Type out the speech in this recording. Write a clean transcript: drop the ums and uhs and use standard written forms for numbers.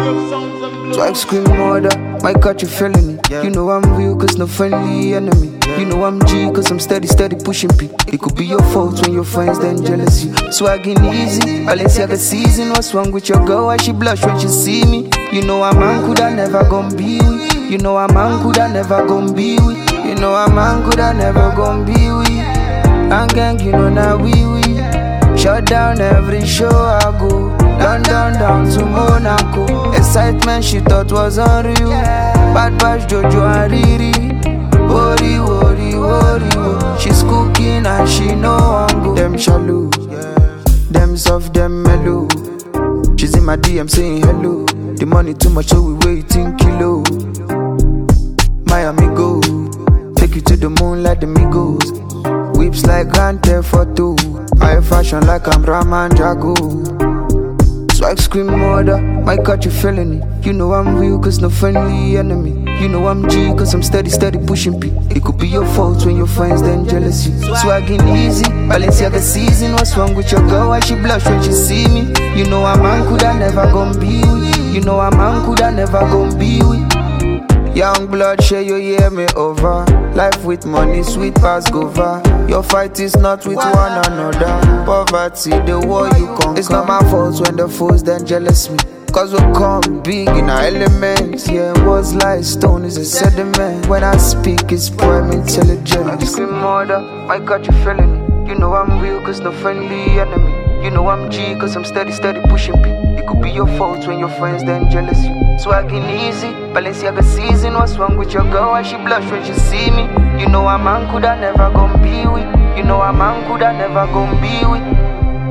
So I scream murder, might catch you felony. You know I'm real cause no friendly enemy. You know I'm G cause I'm steady pushing P. It could be your fault when your friends then jealousy. Swagging easy, Balenciaga season. What's wrong with your girl? Why she blush when she see me? You know a man coulda never gon' be with. You know a man coulda never gon' be with. You know a man coulda never gon' be with. And gang, you know now we shut down every show I go. London down to Monaco. Excitement she thought was unreal. Bad Bash, Jojo and Riri. Worry, worry, worry. She's cooking and she know I'm good. Them shallow, them soft, them mellow. She's in my DM saying hello. The money too much so we waiting kilo. Miami go, take you to the moon like the Migos. Whips like Grand Theft Auto. High fashion like I'm Raman Jago. Swag scream murder, might catch you felony. You know I'm real cause no friendly enemy. You know I'm G cause I'm steady pushing P. It could be your fault when your friends then jealousy. Swagging easy, Balenciaga season. What's wrong with your girl? Why she blush when she see me? You know a man coulda never gon' be with. You know a man coulda never gon' be with. Young blood, share you hear me over. Life with money, sweet pass go far. Your fight is not with one another. Poverty, the war you conquer. It's not my fault when the foes then jealous me. Cause we come big in our elements. Yeah, words like stone is a sediment. When I speak, it's prime intelligence. I scream murder, might catch you felony. You know I'm real cause no friendly enemy. You know I'm G cause I'm steady pushing P. It could be your fault when your friends then jealous you. Swagging easy, Balenciaga season. What's wrong with your girl? Why she blush when she see me? You know a man coulda never gon' be with. You know a man coulda never gon' be with.